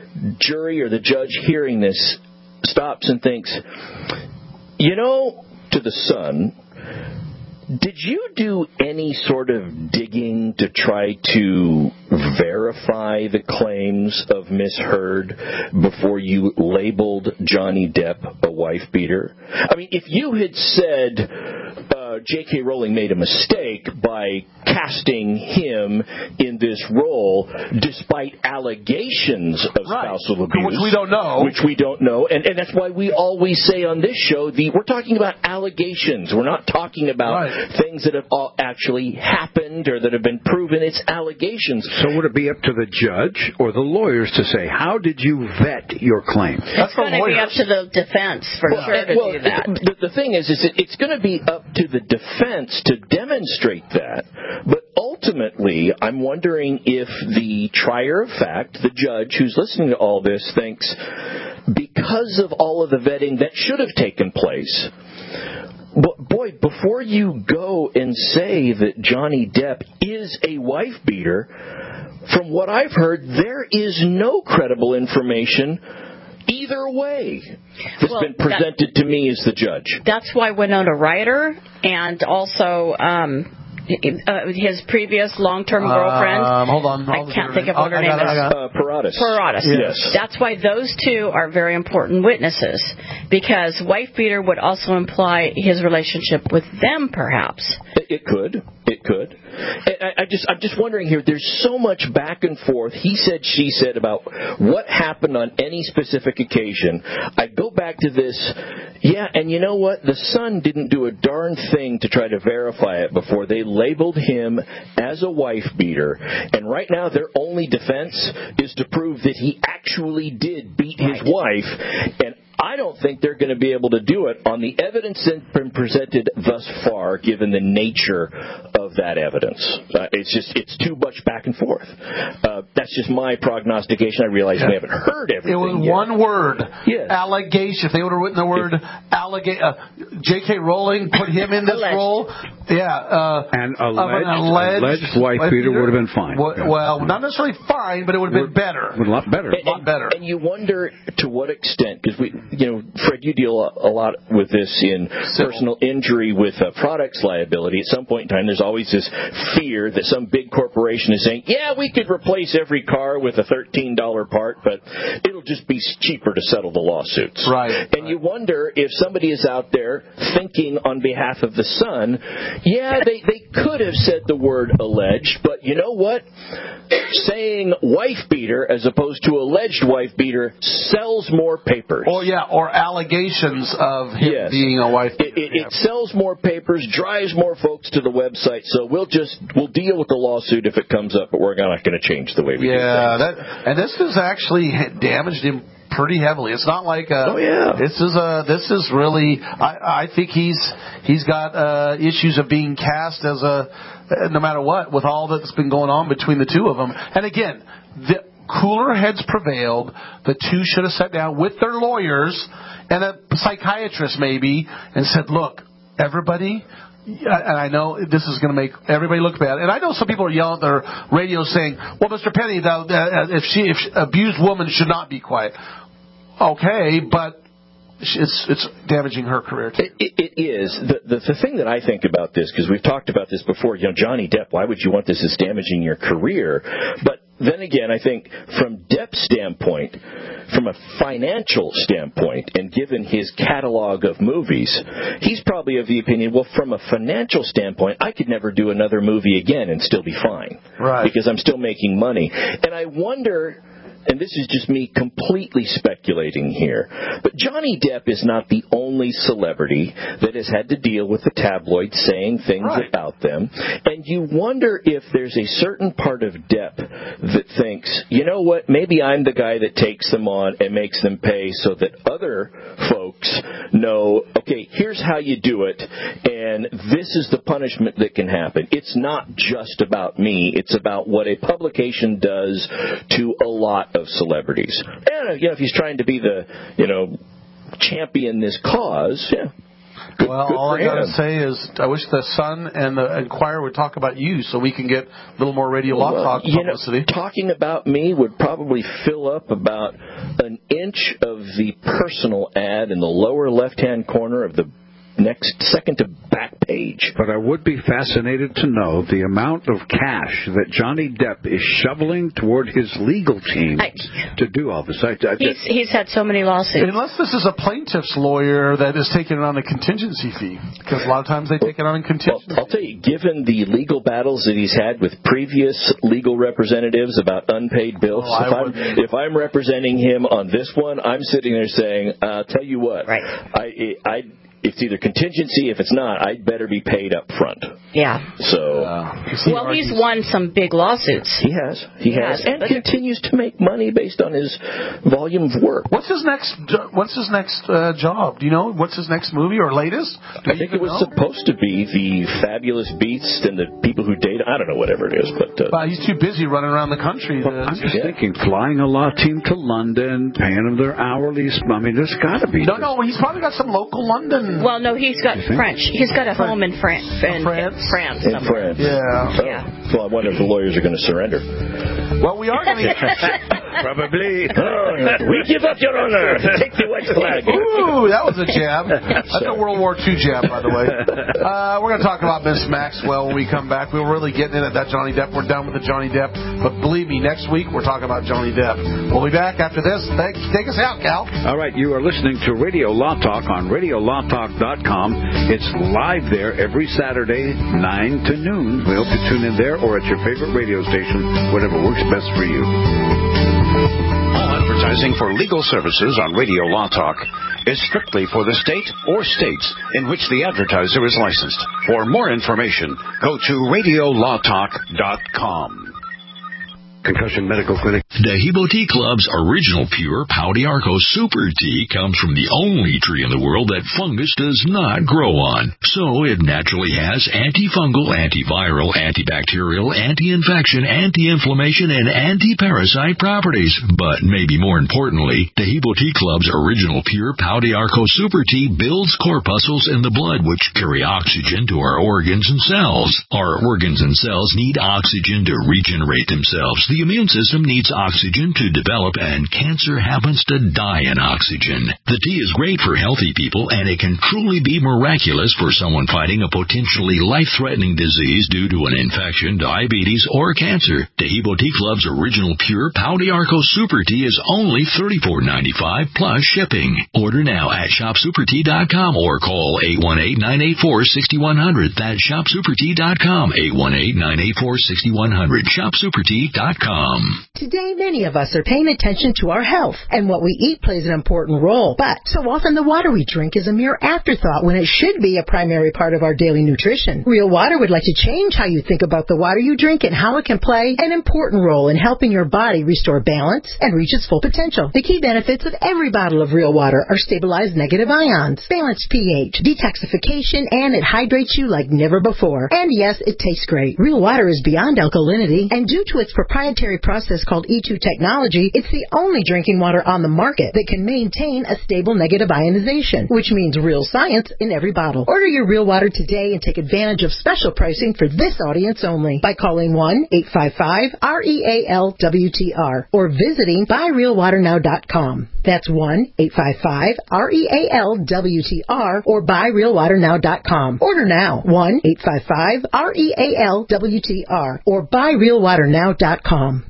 jury or the judge hearing this stops and thinks, you know, to the Sun, did you do any sort of digging to try to verify the claims of Miss Heard before you labeled Johnny Depp a wife beater? I mean, if you had said uh, J K. Rowling made a mistake by casting him in this role despite allegations of right. spousal abuse, which we don't know, which we don't know, and, and that's why we always say on this show, the we're talking about allegations. We're not talking about right. things that have all actually happened or that have been proven. It's allegations. So would it be up to the judge or the lawyers to say, how did you vet your claim? It's going to be up to the defense for well, sure to well, do that. The, the thing is, is it, it's going to be up to the defense to demonstrate that. But ultimately, I'm wondering if the trier of fact, the judge who's listening to all this, thinks because of all of the vetting that should have taken place, but boy, before you go and say that Johnny Depp is a wife beater, from what I've heard, there is no credible information either way that's well, been presented that, to me as the judge. That's why Winona Ryder and also um, uh, his previous long-term girlfriend. Um, hold on. I can't think of what her name is. Uh, Paratus. Paratus. Yes. That's why those two are very important witnesses, because wife beater would also imply his relationship with them, perhaps. It could. It could. I, I just, I'm just wondering here, there's so much back and forth. He said, she said about what happened on any specific occasion. I go back to this, yeah, and you know what? The Sun didn't do a darn thing to try to verify it before they labeled him as a wife beater. And right now their only defense is to prove that he actually did beat his right. wife. And I don't think they're going to be able to do it on the evidence that's been presented thus far, given the nature of that evidence. Uh, it's just, it's too much back and forth. Uh, that's just my prognostication. I realize yeah. we haven't heard everything It was yet. one word. Yes. Allegation. If they would have written the word allegation, uh, J K. Rowling put him in this role. Yeah. Uh, and alleged, an alleged, alleged wife beater would have been fine. Well, yeah. well, not necessarily fine, but it would have been better. A lot better. And, a lot better. And you wonder to what extent, because we, you know, Fred, you deal a lot with this in Civil. Personal injury with uh, products liability. At some point in time, there's always always this fear that some big corporation is saying, yeah, we could replace every car with a thirteen dollar part, but it'll just be cheaper to settle the lawsuits. Right. And you wonder if somebody is out there thinking on behalf of the Sun, yeah, they, they could have said the word alleged, but you know what? Saying wife beater as opposed to alleged wife beater sells more papers. Or yeah, or allegations of him yes. being a wife beater. It, it, it sells more papers, drives more folks to the website. So we'll just we'll deal with the lawsuit if it comes up, but we're not going to change the way we yeah, do things. Yeah, that and this has actually damaged him pretty heavily. It's not like a, oh yeah. This is a this is really. I, I think he's he's got uh, issues of being cast as a no matter what with all that's been going on between the two of them. And again, the cooler heads prevailed. The two should have sat down with their lawyers and a psychiatrist maybe and said, "Look, everybody." And I know this is going to make everybody look bad. And I know some people are yelling at their radio saying, "Well, Mister Penny, the, uh, if she, if she, abused woman should not be quiet." Okay, but it's it's damaging her career too. It, it, it is. The, the the thing that I think about this, because we've talked about this before, you know, Johnny Depp, why would you want this as damaging your career? But then again, I think from Depp's standpoint, from a financial standpoint, and given his catalog of movies, he's probably of the opinion, well, from a financial standpoint, I could never do another movie again and still be fine. Right. Because I'm still making money. And I wonder... and this is just me completely speculating here, but Johnny Depp is not the only celebrity that has had to deal with the tabloids saying things right. about them. And you wonder if there's a certain part of Depp that thinks, you know what, maybe I'm the guy that takes them on and makes them pay so that other folks know, okay, here's how you do it, and this is the punishment that can happen. It's not just about me. It's about what a publication does to a lot of celebrities. And, you know, if he's trying to be the, you know, champion this cause, yeah. Good, well, good all I got to him. say is I wish the Sun and the Enquirer would talk about you so we can get a little more Radio Law well, Talk publicity. You know, talking about me would probably fill up about an inch of the personal ad in the lower left-hand corner of the next second to back page. But I would be fascinated to know the amount of cash that Johnny Depp is shoveling toward his legal team I, to do all this. I, I, he's, he's had so many lawsuits. Unless this is a plaintiff's lawyer that is taking it on a contingency fee, because a lot of times they take it on a contingency. Well, I'll tell you, given the legal battles that he's had with previous legal representatives about unpaid bills, oh, if, I'm, if I'm representing him on this one, I'm sitting there saying, I'll tell you what, right. I, I it's either contingency. If it's not, I'd better be paid up front. Yeah. So. Uh, well, he's won some big lawsuits. He has. He, he has, has, and continues to make money based on his volume of work. What's his next? What's his next uh, job? Do you know? What's his next movie or latest? Do I think it was know? supposed to be the Fabulous Beast and the People Who Date. I don't know whatever it is, but. Uh, well, he's too busy running around the country. Well, I'm just yeah. thinking, flying a law team to London, paying them their hourly. I mean, there's got to be. No, no, he's probably got some local London. Well, no, he's got French. He's got a home in Fran- in France. France, in France. Yeah. Oh. yeah. Well, I wonder if the lawyers are going to surrender. Well, we are going to. Probably. Oh, we give up, Your Honor. Take the white flag. Ooh, that was a jab. That's a World War Two jab, by the way. Uh, we're going to talk about Miss Maxwell when we come back. We were really getting in at that Johnny Depp. We're done with the Johnny Depp. But believe me, next week we're talking about Johnny Depp. We'll be back after this. Take, take us out, Cal. All right, you are listening to Radio Law Talk on radio law talk dot com. It's live there every Saturday, nine to noon. We hope you tune in there or at your favorite radio station, whatever works best for you. All advertising for legal services on Radio Law Talk is strictly for the state or states in which the advertiser is licensed. For more information, go to radio law talk dot com. Concussion Medical Clinic. Dehibo Tea Club's original pure Pau d'Arco Super Tea comes from the only tree in the world that fungus does not grow on. So it naturally has antifungal, antiviral, antibacterial, anti-infection, anti-inflammation, and anti-parasite properties. But maybe more importantly, Dehibo Tea Club's original pure Pau d'Arco Super Tea builds corpuscles in the blood which carry oxygen to our organs and cells. Our organs and cells need oxygen to regenerate themselves. The immune system needs oxygen to develop, and cancer happens to die in oxygen. The tea is great for healthy people, and it can truly be miraculous for someone fighting a potentially life-threatening disease due to an infection, diabetes, or cancer. Taheebo Tea Club's original pure Pau d'Arco Super Tea is only thirty-four ninety-five plus shipping. Order now at shop super tea dot com or call eight one eight, nine eight four, six one zero zero. That's shop super tea dot com, eight one eight, nine eight four, six one zero zero, shop super tea dot com. Today, many of us are paying attention to our health, and what we eat plays an important role. But so often the water we drink is a mere afterthought when it should be a primary part of our daily nutrition. Real Water would like to change how you think about the water you drink and how it can play an important role in helping your body restore balance and reach its full potential. The key benefits of every bottle of Real Water are stabilized negative ions, balanced pH, detoxification, and it hydrates you like never before. And yes, it tastes great. Real Water is beyond alkalinity, and due to its proprietary process called E two technology, it's the only drinking water on the market that can maintain a stable negative ionization, which means real science in every bottle. Order your Real Water today and take advantage of special pricing for this audience only by calling one eight five five, R E A L W T R or visiting buy real water now dot com. That's one eight five five, R E A L W T R or buy real water now dot com. Order now, one eight five five, R E A L W T R or buy real water now dot com.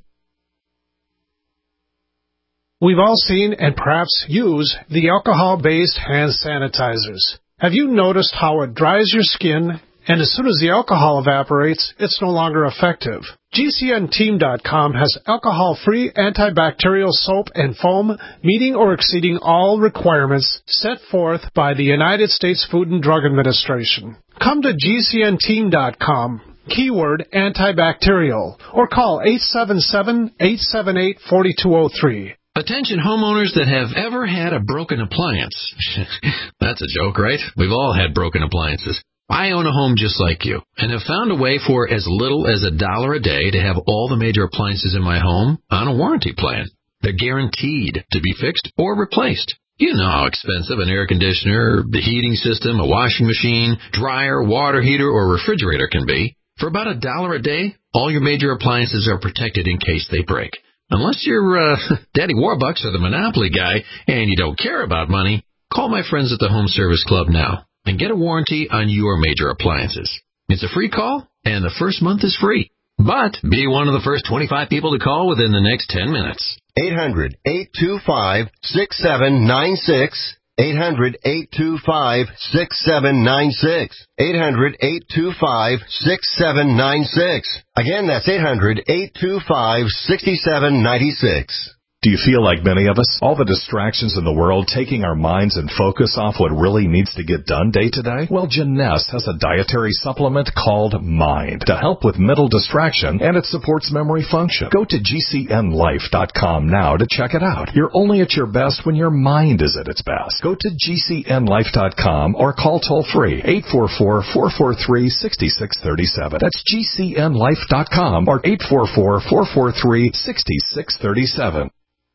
We've all seen and perhaps use the alcohol-based hand sanitizers. Have you noticed how it dries your skin, and as soon as the alcohol evaporates, it's no longer effective? G C N team dot com has alcohol-free antibacterial soap and foam meeting or exceeding all requirements set forth by the United States Food and Drug Administration. Come to G C N team dot com, keyword antibacterial, or call eight seven seven, eight seven eight, four two zero three. Attention homeowners that have ever had a broken appliance. That's a joke, right? We've all had broken appliances. I own a home just like you, and have found a way for as little as a dollar a day to have all the major appliances in my home on a warranty plan. They're guaranteed to be fixed or replaced. You know how expensive an air conditioner, the heating system, a washing machine, dryer, water heater, or refrigerator can be. For about a dollar a day, all your major appliances are protected in case they break. Unless you're uh, Daddy Warbucks or the Monopoly guy and you don't care about money, call my friends at the Home Service Club now and get a warranty on your major appliances. It's a free call, and the first month is free. But be one of the first twenty-five people to call within the next ten minutes. eight hundred, eight two five, six seven nine six. eight hundred, eight two five, six seven nine six. eight hundred, eight two five, six seven nine six. Again, that's eight hundred, eight two five, six seven nine six. Do you feel like many of us? All the distractions in the world taking our minds and focus off what really needs to get done day to day? Well, Janess has a dietary supplement called Mind to help with mental distraction, and it supports memory function. Go to G C N life dot com now to check it out. You're only at your best when your mind is at its best. Go to G C N life dot com or call toll-free eight four four, four four three, six six three seven. That's G C N life dot com or eight four four, four four three, six six three seven.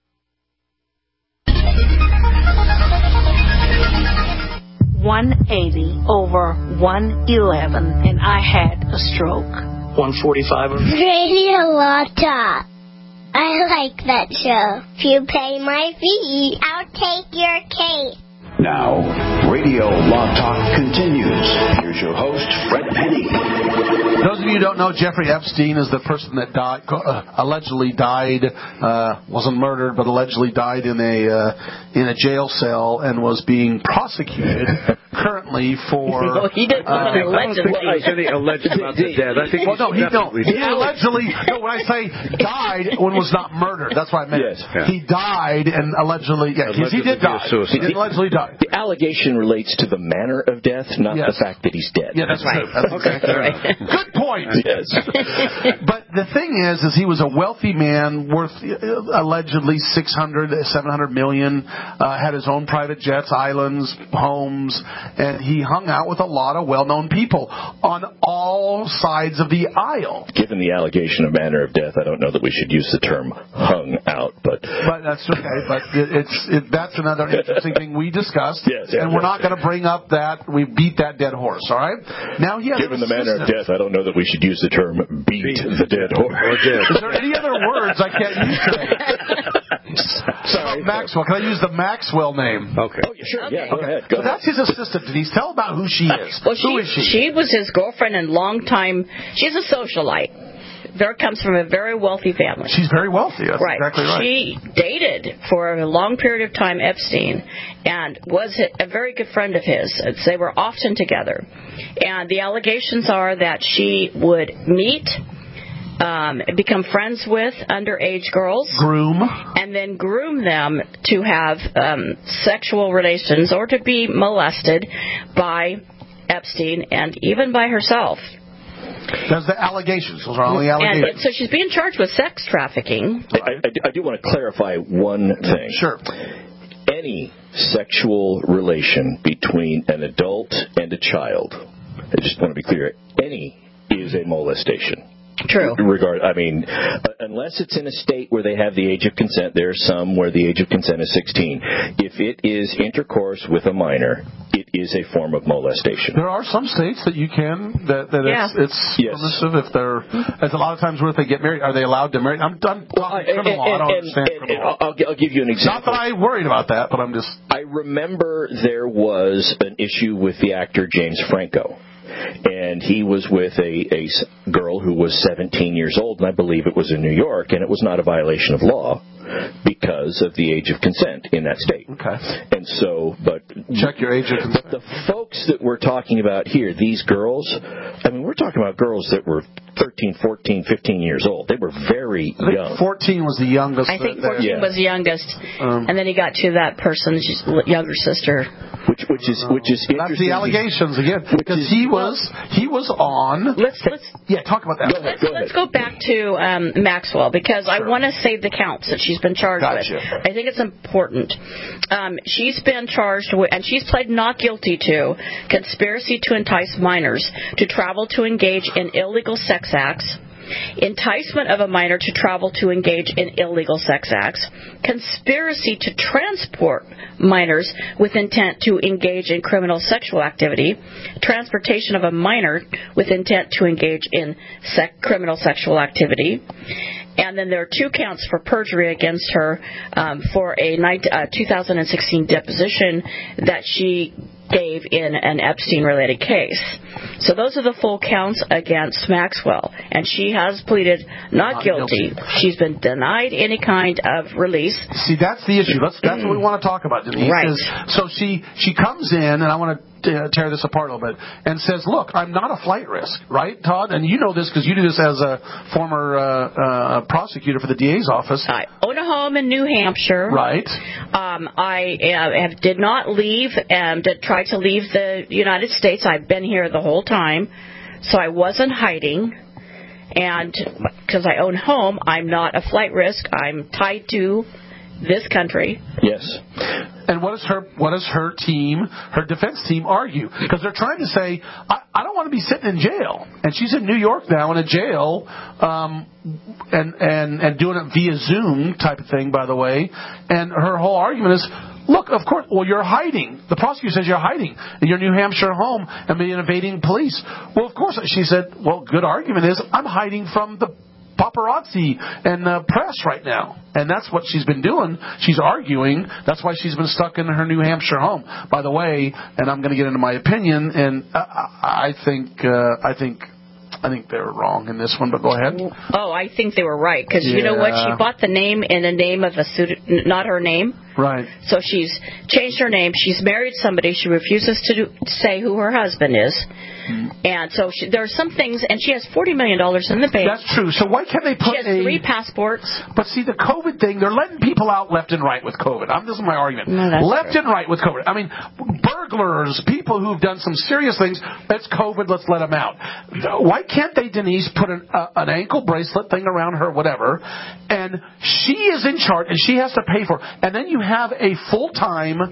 one eighty over one eleven, and I had a stroke. one forty-five. Radio Lotta. I like that show. If you pay my fee, I'll take your cake. Now, Radio Law Talk continues. Here's your host, Fred Penny. Those of you who don't know, Jeffrey Epstein is the person that died, uh, allegedly died, uh, wasn't murdered, but allegedly died in a uh, in a jail cell and was being prosecuted currently for. Well, he didn't uh, allegedly. I don't think any alleged about the death. I think well, no, he no, he died. allegedly. No, when I say died, one was not murdered. That's what I meant. Yes, yeah. He died and allegedly. Yeah, because he did die. He did allegedly die. The allegation relates to the manner of death, not yes. the fact that he's dead. Yeah, that's right. That's exactly right. Good point. Yes. But the thing is, is he was a wealthy man worth uh, allegedly six hundred, seven hundred million, uh, had his own private jets, islands, homes, and he hung out with a lot of well-known people on all sides of the aisle. Given the allegation of manner of death, I don't know that we should use the term "hung out," but but that's okay. But it, it's it, that's another interesting thing we discussed, yes, yes, and we're yes, not going to bring up that we beat that dead horse. All right. Now he has given the manner of death, I don't know that we should use the term "beat, beat the dead horse." Is there any other words I can't use today? Sorry, Maxwell. Can I use the Maxwell name? Okay. Oh, sure. Okay. Yeah, go ahead. Go so ahead. that's his assistant, Denise. Tell about who she is. Well, who she, is she? She was his girlfriend and longtime. She's a socialite. There comes from a very wealthy family. She's very wealthy. That's right. exactly right. She dated for a long period of time Epstein and was a very good friend of his. They were often together. And the allegations are that she would meet, um, become friends with underage girls. Groom. And then groom them to have um, sexual relations or to be molested by Epstein and even by herself. That's the allegations. Those are all the allegations. And so she's being charged with sex trafficking. I, I, I do want to clarify one thing. Sure. Any sexual relation between an adult and a child, I just want to be clear, any is a molestation. True. Regard, I mean, uh, unless it's in a state where they have the age of consent, there are some where the age of consent is sixteen. If it is intercourse with a minor, it is a form of molestation. There are some states that you can that, that yeah. it's, it's yes. permissive if they're. As a lot of times where if they get married, are they allowed to marry? I'm done talking well, criminal law. I don't and, understand and, criminal law. I'll, I'll give you an example. Not that I worried about that, but I'm just. I remember there was an issue with the actor James Franco. And he was with a, a girl who was seventeen years old, and I believe it was in New York, and it was not a violation of law because of the age of consent in that state. Okay. And so, but... Check your age of consent. But the folks that we're talking about here, these girls, I mean, we're talking about girls that were thirteen, fourteen, fifteen years old. They were very I think young. fourteen was the youngest. I think that, fourteen yeah. was the youngest, um, and then he got to that person's younger sister. Which, which is which is That's the allegations again, because he was he was on. Let's let's yeah talk about that. Go ahead, let's, go let's ahead. go back to um, Maxwell because Sure. I want to say the counts that she's been charged Gotcha. with. I think it's important. Um, she's been charged with, and she's pled not guilty to conspiracy to entice minors to travel to engage in illegal sex acts. Enticement of a minor to travel to engage in illegal sex acts, conspiracy to transport minors with intent to engage in criminal sexual activity, transportation of a minor with intent to engage in sec- criminal sexual activity, and then there are two counts for perjury against her um, for a uh, two thousand sixteen deposition that she gave in an Epstein-related case. So those are the full counts against Maxwell, and she has pleaded not, not guilty. guilty. She's been denied any kind of release. See, that's the issue. That's that's what we want to talk about, Denise. Right. Is, so she she comes in, and I want to uh, tear this apart a little bit, and says, "Look, I'm not a flight risk, right, Todd? And you know this because you do this as a former uh, uh, prosecutor for the D A's office. I own a home in New Hampshire. Right. Um, I uh, have, did not leave and did try to leave the United States. I've been here the whole time, so I wasn't hiding. And because I own home, I'm not a flight risk. I'm tied to this country. Yes. And what does her what does her team, her defense team, argue? Because they're trying to say, I, I don't want to be sitting in jail, and she's in New York now in a jail, um, and and and doing it via Zoom type of thing, by the way. And her whole argument is, look, of course, well, you're hiding. The prosecutor says you're hiding in your New Hampshire home and being evading police. Well, of course, she said, well, good argument is I'm hiding from the paparazzi and the press right now. And that's what she's been doing. She's arguing. That's why she's been stuck in her New Hampshire home. By the way, and I'm going to get into my opinion, and I, I think uh, I think I think they were wrong in this one, but go ahead. Oh, I think they were right, because yeah. you know what? She bought the name in the name of a pseudo, not her name. Right. So she's changed her name. She's married somebody. She refuses to, do, to say who her husband is. Mm-hmm. And so she, there are some things, and she has forty million dollars in the bank. That's true. So why can't they put She has a, three passports. But see, the COVID thing, they're letting people out left and right with COVID. I'm, this is my argument. No, that's left true. and right with COVID. I mean, burglars, people who've done some serious things, that's COVID, let's let them out. Why can't they, Denise, put an, uh, an ankle bracelet thing around her, whatever, and she is in charge, and she has to pay for it. And then you have a full-time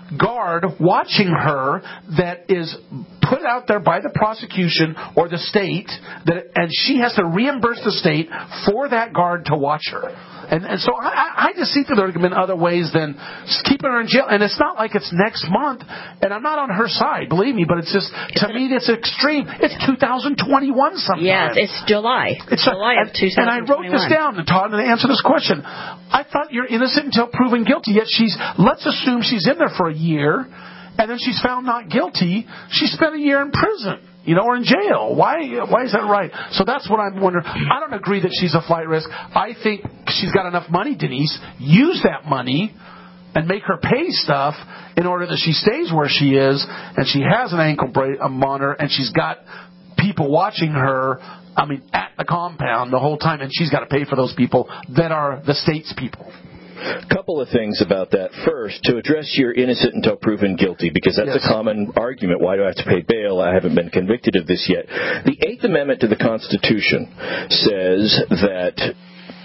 guard watching her that is put out there by the prosecution or the state, that, and she has to reimburse the state for that guard to watch her. And, and so I, I just see that there have been other ways than just keeping her in jail. And it's not like it's next month. And I'm not on her side, believe me, but it's just, to me, it's extreme. It's two thousand twenty-one sometime. Yeah, it's July. It's July a, of two thousand twenty-one. And I wrote this down, Todd, to answer this question. I thought you're innocent until proven guilty, yet she's, let's assume she's in there for a year, and then she's found not guilty. She spent a year in prison. You know, or in jail. Why Why is that right? So that's what I'm wondering. I don't agree that she's a flight risk. I think she's got enough money, Denise. Use that money and make her pay stuff in order that she stays where she is, and she has an ankle brace, a monitor, and she's got people watching her, I mean, at the compound the whole time, and she's got to pay for those people that are the state's people. Couple of things about that. First, to address your innocent until proven guilty, because that's yes. a common argument. Why do I have to pay bail? I haven't been convicted of this yet. The Eighth Amendment to the Constitution says that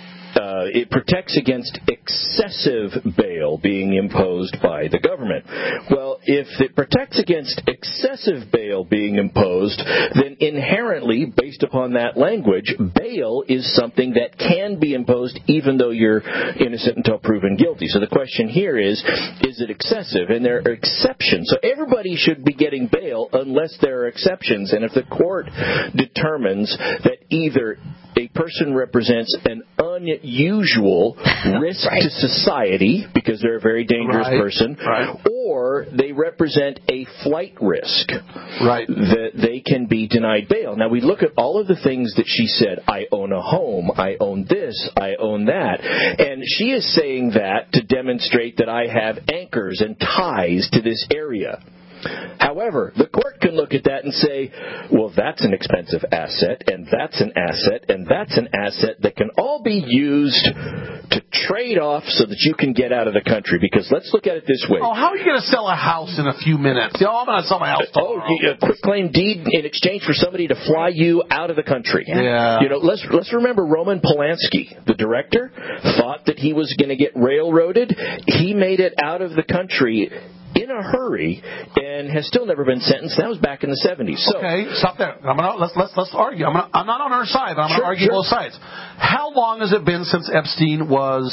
Uh, it protects against excessive bail being imposed by the government. Well, if it protects against excessive bail being imposed, then inherently, based upon that language, bail is something that can be imposed even though you're innocent until proven guilty. So the question here is, is it excessive? And there are exceptions. So everybody should be getting bail unless there are exceptions. And if the court determines that either a person represents an unusual risk right. to society because they're a very dangerous right. person, right. or they represent a flight risk, right. that they can be denied bail. Now, we look at all of the things that she said. I own a home. I own this. I own that. And she is saying that to demonstrate that I have anchors and ties to this area. However, the court can look at that and say, well, that's an expensive asset, and that's an asset, and that's an asset that can all be used to trade off so that you can get out of the country. Because let's look at it this way. Oh, how are you going to sell a house in a few minutes? Oh, I'm going to sell my house tomorrow. Oh, a quick claim deed in exchange for somebody to fly you out of the country. Yeah. You know, let's let's remember Roman Polanski, the director, thought that he was going to get railroaded. He made it out of the country in a hurry and has still never been sentenced. That was back in the seventies. So, okay, stop there. I'm gonna, let's let's let's argue. I'm, gonna, I'm not on her side, but I'm sure, going to argue sure. both sides. How long has it been since Epstein was,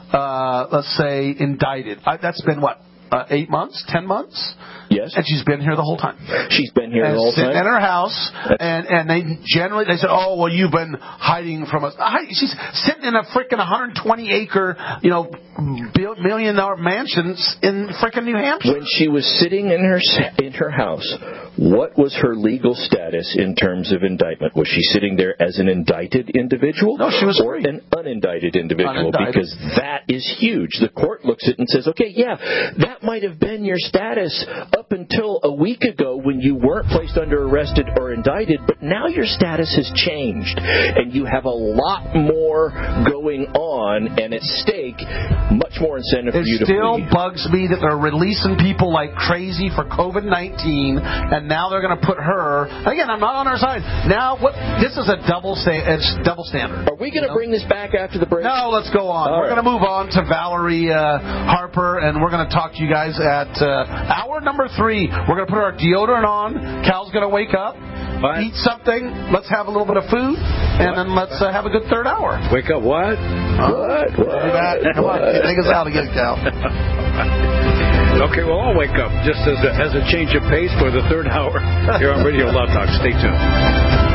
uh, let's say, indicted? I, that's been what? Uh, eight months? Ten months? Yes. And she's been here the whole time. She's been here and the whole time. In her house, and and they generally they said, oh well, you've been hiding from us. She's sitting in a freaking one hundred twenty acre, you know, million dollar mansions in freaking New Hampshire. When she was sitting in her in her house, what was her legal status in terms of indictment? Was she sitting there as an indicted individual? No, she was or free. an unindicted individual? Unindicted. Because that is huge. The court looks at it and says, okay, yeah, that might have been your status up until a week ago when you weren't placed under arrested or indicted, but now your status has changed and you have a lot more going on and at stake, much more incentive it for you to still flee. bugs me that they're releasing people like crazy for COVID nineteen, and now they're going to put her. Again, I'm not on her side. Now, what? This is a double sta- it's double standard. Are we going to you know? bring this back after the break? No, let's go on. All we're right. going to move on to Valerie uh, Harper, and we're going to talk to you guys at uh, hour number three. We're going to put our deodorant on. Cal's going to wake up, what? eat something. Let's have a little bit of food, and what? then let's uh, have a good third hour. Wake up what? What? What? Do that. Come on, take us out again, Cal. Okay, well, I'll wake up just as a, as a change of pace for the third hour here on Radio Law Talk. Stay tuned.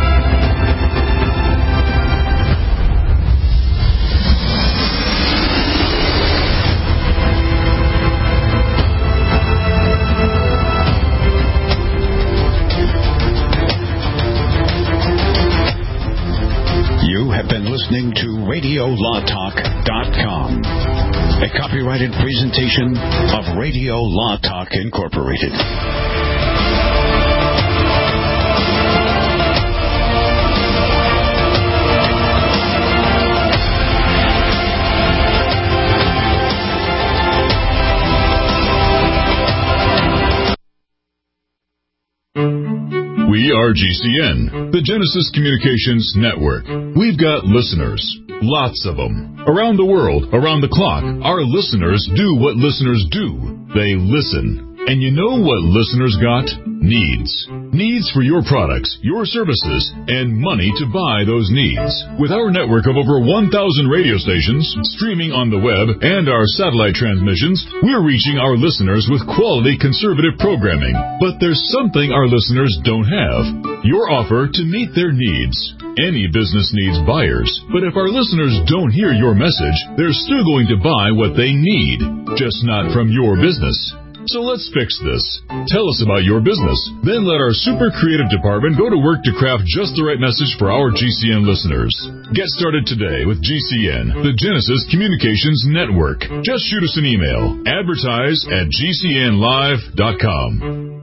Listening to Radio Law Talk dot com, a copyrighted presentation of Radio Law Talk Incorporated. We are G C N, the Genesis Communications Network. We've got listeners, lots of them. Around the world, around the clock, our listeners do what listeners do. They listen. And you know what listeners got? Needs. Needs for your products, your services, and money to buy those needs. With our network of over one thousand radio stations, streaming on the web, and our satellite transmissions, we're reaching our listeners with quality conservative programming. But there's something our listeners don't have. Your offer to meet their needs. Any business needs buyers, but if our listeners don't hear your message, they're still going to buy what they need, just not from your business. So let's fix this. Tell us about your business. Then let our super creative department go to work to craft just the right message for our G C N listeners. Get started today with G C N, the Genesis Communications Network. Just shoot us an email. Advertise at G C N live dot com.